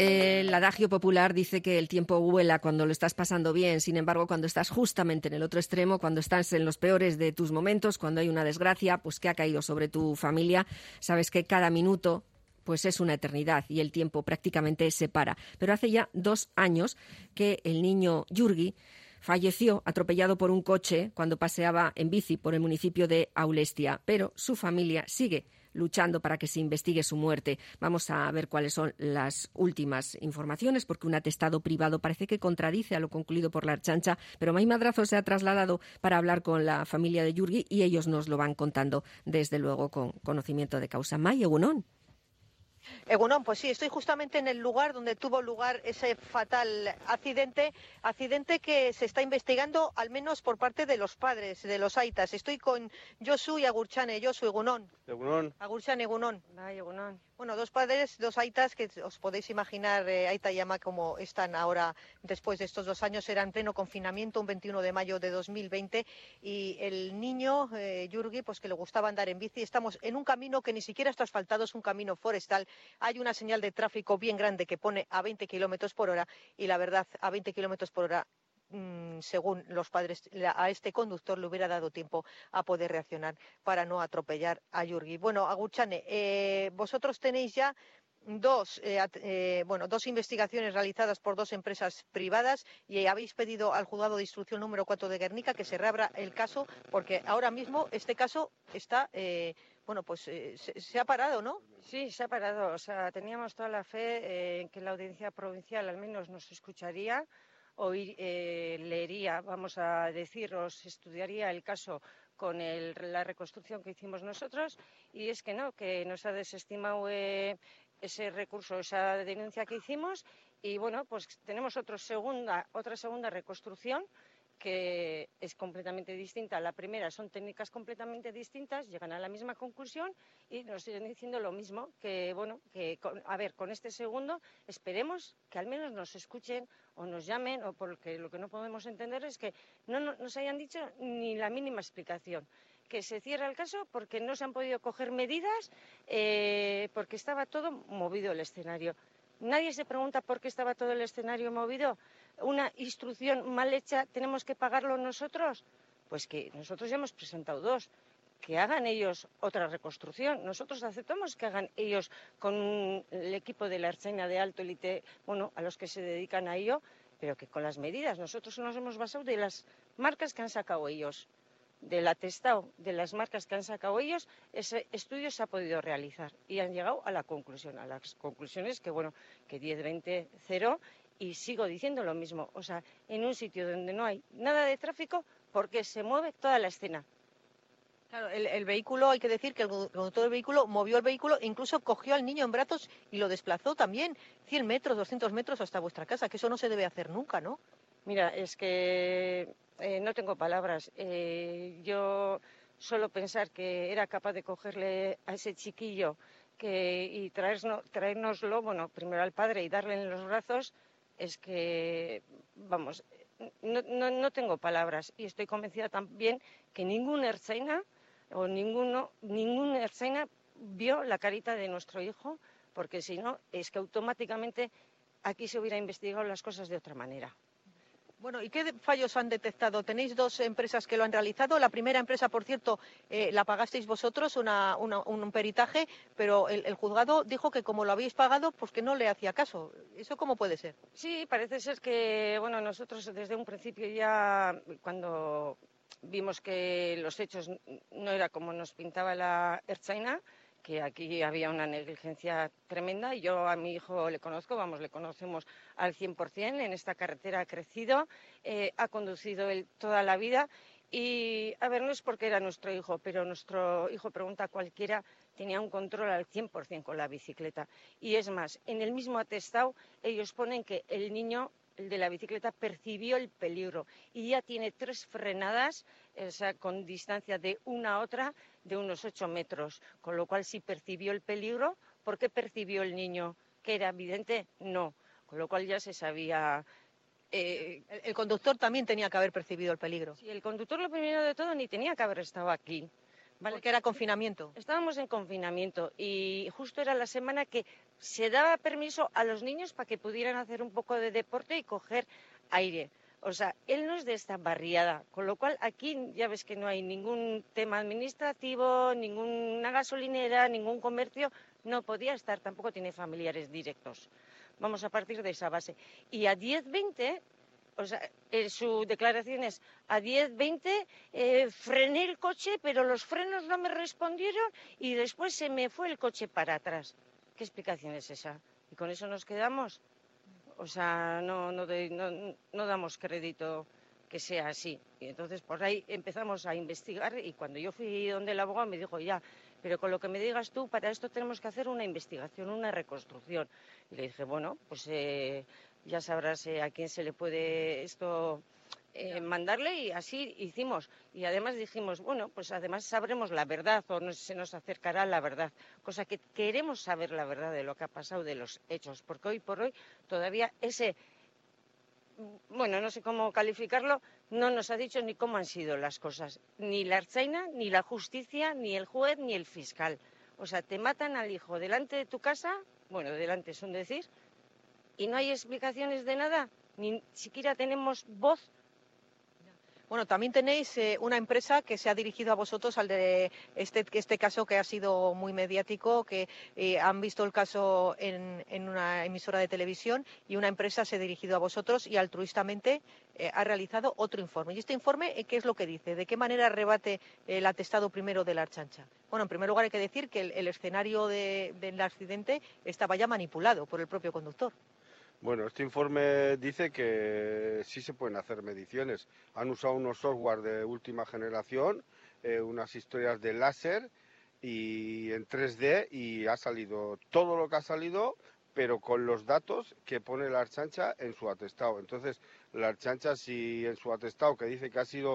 El adagio popular dice que el tiempo vuela cuando lo estás pasando bien. Sin embargo, cuando estás justamente en el otro extremo, cuando estás en los peores de tus momentos, cuando hay una desgracia pues que ha caído sobre tu familia, sabes que cada minuto pues es una eternidad y el tiempo prácticamente se para. Pero hace ya 2 años que el niño Yurgi falleció atropellado por un coche cuando paseaba en bici por el municipio de Aulestia, pero su familia sigue luchando para que se investigue su muerte. Vamos a ver cuáles son las últimas informaciones, porque un atestado privado parece que contradice a lo concluido por la Ertzaintza, pero May Madrazo se ha trasladado para hablar con la familia de Yurgi y ellos nos lo van contando, desde luego, con conocimiento de causa. May, egunon. Egunon, pues sí, estoy justamente en el lugar donde tuvo lugar ese fatal accidente que se está investigando, al menos por parte de los padres, de los aitas. Estoy con Josu y Agurchane. Josu, egunon. Egunon. Agurchane, egunon. Ay, egunon. Bueno, 2 padres, 2 aitas, que os podéis imaginar, Aita y Ama, como están ahora después de estos 2 años. Era en pleno confinamiento, un 21 de mayo de 2020, y el niño, Yurgi, pues que le gustaba andar en bici. Estamos en un camino que ni siquiera está asfaltado, es un camino forestal. Hay una señal de tráfico bien grande que pone a 20 kilómetros por hora, y la verdad, a 20 kilómetros por hora, según los padres, a este conductor le hubiera dado tiempo a poder reaccionar para no atropellar a Yurgi. Bueno, Agurchane, vosotros tenéis ya 2 investigaciones realizadas por 2 empresas privadas y habéis pedido al juzgado de instrucción número 4 de Guernica que se reabra el caso, porque ahora mismo este caso está, se ha parado, ¿no? Sí, se ha parado. O sea, teníamos toda la fe en que la audiencia provincial al menos nos escucharía, leería, vamos a decir, os estudiaría el caso con la reconstrucción que hicimos nosotros, y es que no, que nos ha desestimado ese recurso, esa denuncia que hicimos, y bueno, pues tenemos otra segunda reconstrucción que es completamente distinta. La primera son técnicas completamente distintas, llegan a la misma conclusión y nos siguen diciendo lo mismo, que bueno, con este segundo esperemos que al menos nos escuchen o nos llamen, o porque lo que no podemos entender es que no nos hayan dicho ni la mínima explicación. Que se cierra el caso porque no se han podido coger medidas, porque estaba todo movido el escenario. Nadie se pregunta por qué estaba todo el escenario movido. Una instrucción mal hecha, ¿tenemos que pagarlo nosotros? Pues que nosotros ya hemos presentado 2. Que hagan ellos otra reconstrucción. Nosotros aceptamos que hagan ellos con el equipo de la Ertzaintza de alto élite, bueno, a los que se dedican a ello, pero que con las medidas. Nosotros nos hemos basado de las marcas que han sacado ellos, del atestado de las marcas que han sacado ellos. Ese estudio se ha podido realizar y han llegado a las conclusiones que, bueno, que 10-20-0, y sigo diciendo lo mismo. O sea, en un sitio donde no hay nada de tráfico, porque se mueve toda la escena. Claro, el vehículo, hay que decir que el conductor del vehículo movió el vehículo, incluso cogió al niño en brazos y lo desplazó también 100 metros, 200 metros hasta vuestra casa, que eso no se debe hacer nunca, ¿no? Mira, es que no tengo palabras. Yo solo pensar que era capaz de cogerle a ese chiquillo y traérnoslo, bueno, primero al padre y darle en los brazos, es que, vamos, no tengo palabras. Y estoy convencida también que ningún ertzaina ningún ertzaina vio la carita de nuestro hijo, porque si no, es que automáticamente aquí se hubiera investigado las cosas de otra manera. Bueno, ¿y qué fallos han detectado? Tenéis 2 empresas que lo han realizado. La primera empresa, por cierto, la pagasteis vosotros, un peritaje, pero el juzgado dijo que como lo habéis pagado, pues que no le hacía caso. ¿Eso cómo puede ser? Sí, parece ser que, bueno, nosotros desde un principio ya, cuando vimos que los hechos no era como nos pintaba la Ertzaintza, que aquí había una negligencia tremenda, y yo a mi hijo le conocemos al 100%, en esta carretera ha crecido, ha conducido él toda la vida, y a ver, no es porque era nuestro hijo, pero nuestro hijo, pregunta a cualquiera, tenía un control al 100% con la bicicleta. Y es más, en el mismo atestado ellos ponen que el niño, el de la bicicleta, percibió el peligro y ya tiene 3 frenadas, o sea, con distancia de una a otra de unos 8 metros, con lo cual sí percibió el peligro. ¿Por qué percibió el niño? ¿Que era evidente? No, con lo cual ya se sabía. El conductor también tenía que haber percibido el peligro. Sí, el conductor, lo primero de todo, ni tenía que haber estado aquí. ¿Vale? Porque era confinamiento. Estábamos en confinamiento y justo era la semana que se daba permiso a los niños para que pudieran hacer un poco de deporte y coger aire. O sea, él no es de esta barriada, con lo cual aquí ya ves que no hay ningún tema administrativo, ninguna gasolinera, ningún comercio, no podía estar, tampoco tiene familiares directos. Vamos a partir de esa base. Y a 10-20, o sea, su declaración es, a 10-20 frené el coche, pero los frenos no me respondieron y después se me fue el coche para atrás. ¿Qué explicación es esa? ¿Y con eso nos quedamos? O sea, no damos crédito que sea así. Y entonces por ahí empezamos a investigar y cuando yo fui donde el abogado me dijo, ya, pero con lo que me digas tú, para esto tenemos que hacer una investigación, una reconstrucción. Y le dije, bueno, pues ya sabrás a quién se le puede esto mandarle y así hicimos. Y además dijimos, bueno, pues además sabremos la verdad o se nos acercará la verdad. Cosa que queremos saber la verdad de lo que ha pasado, de los hechos, porque hoy por hoy todavía bueno, no sé cómo calificarlo, no nos ha dicho ni cómo han sido las cosas. Ni la Ertzaina, ni la justicia, ni el juez, ni el fiscal. O sea, te matan al hijo delante de tu casa, bueno, delante es un decir, y no hay explicaciones de nada, ni siquiera tenemos voz. Bueno, también tenéis una empresa que se ha dirigido a vosotros, al de este caso que ha sido muy mediático, que han visto el caso en una emisora de televisión y una empresa se ha dirigido a vosotros y altruistamente ha realizado otro informe. ¿Y este informe qué es lo que dice? ¿De qué manera rebate el atestado primero de la Ertzaintza? Bueno, en primer lugar hay que decir que el escenario del accidente estaba ya manipulado por el propio conductor. Bueno, este informe dice que sí se pueden hacer mediciones. Han usado unos software de última generación, unas historias de láser y en 3D y ha salido todo lo que ha salido, pero con los datos que pone la Ertzaintza en su atestado. Entonces, la Ertzaintza, si en su atestado que dice que ha sido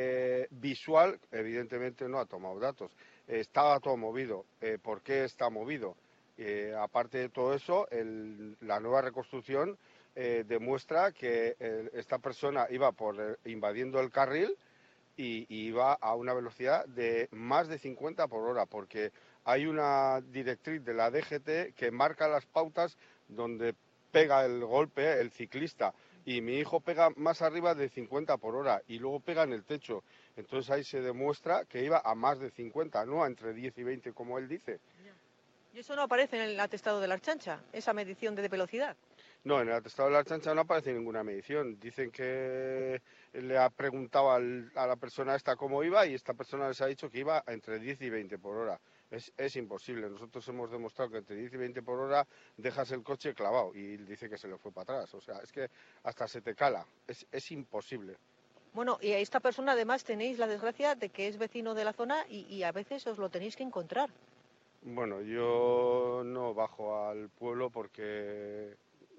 visual, evidentemente no ha tomado datos. Estaba todo movido. ¿Por qué está movido? Aparte de todo eso, la nueva reconstrucción demuestra que esta persona iba invadiendo el carril y iba a una velocidad de más de 50 por hora, porque hay una directriz de la DGT que marca las pautas donde pega el golpe el ciclista. Y mi hijo pega más arriba de 50 por hora y luego pega en el techo. Entonces ahí se demuestra que iba a más de 50, no a entre 10 y 20 como él dice. Y eso no aparece en el atestado de la Ertzaintza, esa medición de velocidad. No, en el atestado de la Ertzaintza no aparece ninguna medición. Dicen que le ha preguntado a la persona esta cómo iba y esta persona les ha dicho que iba entre 10 y 20 por hora. Es imposible. Nosotros hemos demostrado que entre 10 y 20 por hora dejas el coche clavado y dice que se le fue para atrás. O sea, es que hasta se te cala. Es imposible. Bueno, y a esta persona además tenéis la desgracia de que es vecino de la zona y a veces os lo tenéis que encontrar. Bueno, yo no bajo al pueblo porque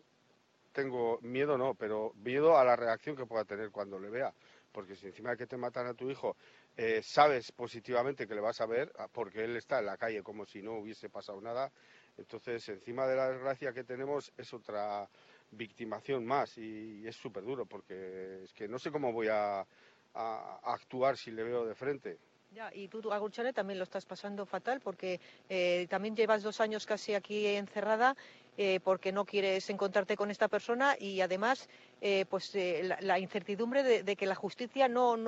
tengo miedo, no, pero miedo a la reacción que pueda tener cuando le vea. Porque si encima de que te matan a tu hijo, sabes positivamente que le vas a ver, porque él está en la calle como si no hubiese pasado nada, entonces encima de la desgracia que tenemos es otra victimación más y es súper duro porque es que no sé cómo voy a actuar si le veo de frente. Ya, y tú, Agurchane, también lo estás pasando fatal porque también llevas 2 años casi aquí encerrada porque no quieres encontrarte con esta persona y además la incertidumbre de que la justicia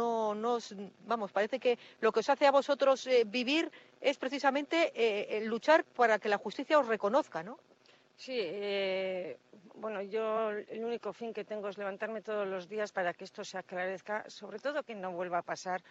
vamos, parece que lo que os hace a vosotros vivir es precisamente luchar para que la justicia os reconozca, ¿no? Sí, bueno, yo el único fin que tengo es levantarme todos los días para que esto se aclarezca, sobre todo que no vuelva a pasar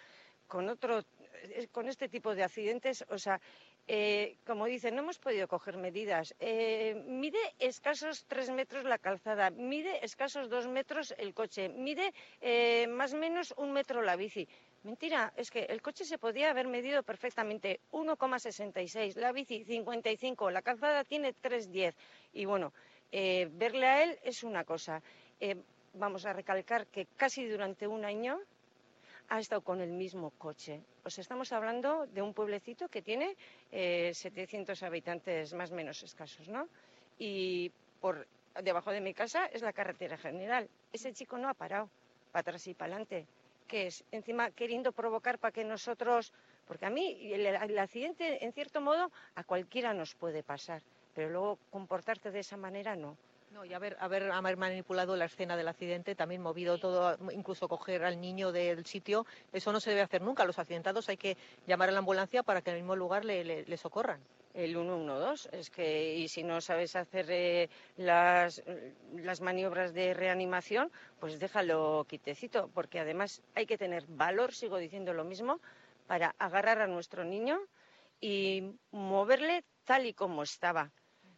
con este tipo de accidentes. O sea, como dicen, no hemos podido coger medidas. Mide escasos 3 metros la calzada, mide escasos 2 metros el coche, mide más o menos 1 metro la bici. Mentira, es que el coche se podía haber medido perfectamente 1,66, la bici 55, la calzada tiene 3,10. Y bueno, verle a él es una cosa. Vamos a recalcar que casi durante un año ha estado con el mismo coche. O sea, estamos hablando de un pueblecito que tiene 700 habitantes más o menos escasos, ¿no? Y por debajo de mi casa es la carretera general. Ese chico no ha parado, para atrás y para adelante. Que es encima queriendo provocar para que nosotros... Porque a mí el accidente, en cierto modo, a cualquiera nos puede pasar. pero luego comportarte de esa manera no. No, y haber manipulado la escena del accidente, también movido todo, incluso coger al niño del sitio, eso no se debe hacer nunca. A los accidentados hay que llamar a la ambulancia para que en el mismo lugar le socorran. El 112, es que, y si no sabes hacer las maniobras de reanimación, pues déjalo quietecito, porque además hay que tener valor, sigo diciendo lo mismo, para agarrar a nuestro niño y moverle tal y como estaba.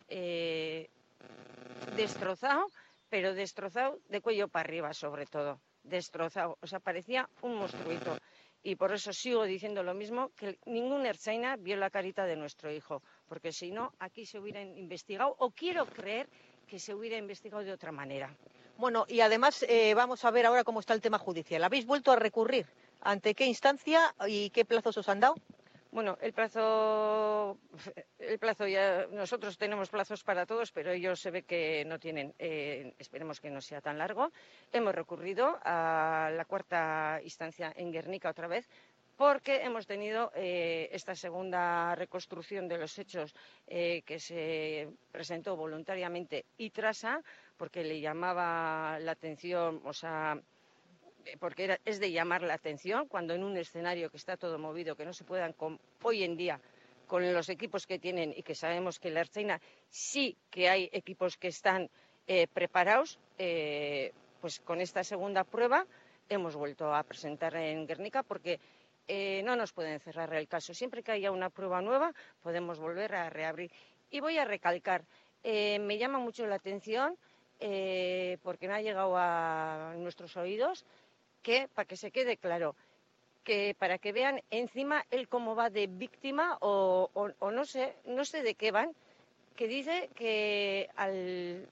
Destrozado, pero destrozado de cuello para arriba sobre todo, destrozado, o sea, parecía un monstruito. Y por eso sigo diciendo lo mismo, que ningún ertzaina vio la carita de nuestro hijo, porque si no, aquí se hubiera investigado, o quiero creer que se hubiera investigado de otra manera. Bueno, y además vamos a ver ahora cómo está el tema judicial. ¿Habéis vuelto a recurrir? ¿Ante qué instancia y qué plazos os han dado? Bueno, el plazo ya, nosotros tenemos plazos para todos, pero ellos se ve que no tienen. Esperemos que no sea tan largo. Hemos recurrido a la cuarta instancia en Guernica otra vez, porque hemos tenido esta segunda reconstrucción de los hechos que se presentó voluntariamente Itrasa, porque le llamaba la atención, o sea, porque es de llamar la atención cuando en un escenario que está todo movido, que no se puedan hoy en día con los equipos que tienen y que sabemos que la Ertzaina sí que hay equipos que están preparados, pues con esta segunda prueba hemos vuelto a presentar en Guernica porque no nos pueden cerrar el caso. Siempre que haya una prueba nueva podemos volver a reabrir. Y voy a recalcar, me llama mucho la atención porque me ha llegado a nuestros oídos que, para que se quede claro, que para que vean encima él cómo va de víctima o no sé de qué van, que dice que al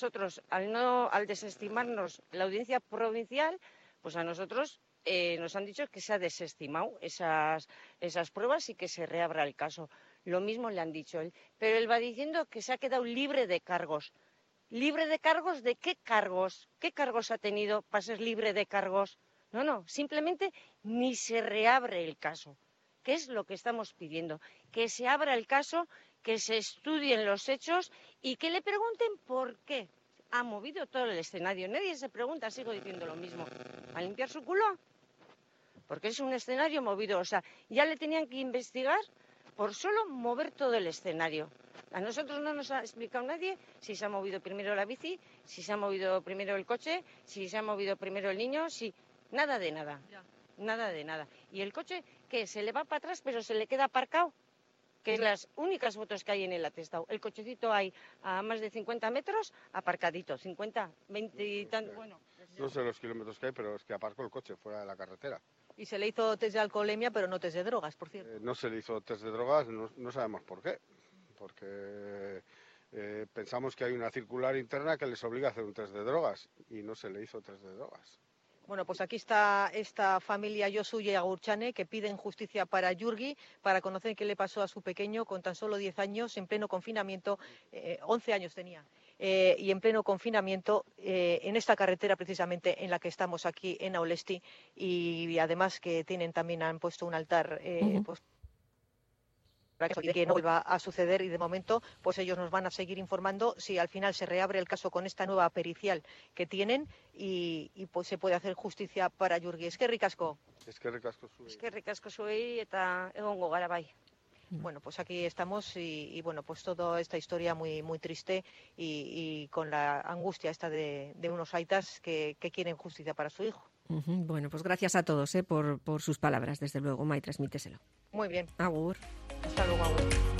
desestimarnos la audiencia provincial, pues a nosotros nos han dicho que se ha desestimado esas pruebas y que se reabra el caso. Lo mismo le han dicho él, pero él va diciendo que se ha quedado libre de cargos. ¿Libre de cargos? ¿De qué cargos? ¿Qué cargos ha tenido para ser libre de cargos? No, simplemente ni se reabre el caso, que es lo que estamos pidiendo, que se abra el caso, que se estudien los hechos y que le pregunten por qué ha movido todo el escenario. Nadie se pregunta, sigo diciendo lo mismo, ¿a limpiar su culo? Porque es un escenario movido, o sea, ya le tenían que investigar por solo mover todo el escenario. A nosotros no nos ha explicado nadie si se ha movido primero la bici, si se ha movido primero el coche, si se ha movido primero el niño, si... Nada de nada, nada de nada. Y el coche, que se le va para atrás, pero se le queda aparcado, que es las únicas fotos que hay en el atestado. El cochecito hay a más de 50 metros aparcadito, 50, 20 y tanto, bueno. No sé los kilómetros que hay, pero es que aparcó el coche fuera de la carretera. Y se le hizo test de alcoholemia, pero no test de drogas, por cierto. No se le hizo test de drogas, no sabemos por qué. Porque pensamos que hay una circular interna que les obliga a hacer un test de drogas y no se le hizo test de drogas. Bueno, pues aquí está esta familia Josu y Agurchane que piden justicia para Yurgi, para conocer qué le pasó a su pequeño con tan solo 10 años, en pleno confinamiento, 11 años tenía, y en pleno confinamiento en esta carretera precisamente en la que estamos aquí en Aulesti, y además que han puesto un altar pues, para que no vuelva a suceder, y de momento pues ellos nos van a seguir informando si al final se reabre el caso con esta nueva pericial que tienen y pues se puede hacer justicia para Yurgi. Eskerrik asko. Eskerrik asko zuei. Eskerrik asko zuei eta egongo gara bai. Bueno, pues aquí estamos y bueno, pues toda esta historia muy triste y con la angustia esta de unos aitas que quieren justicia para su hijo. Bueno, pues gracias a todos por sus palabras, desde luego. Mai, transmíteselo. Muy bien. Agur. Hasta luego, agur.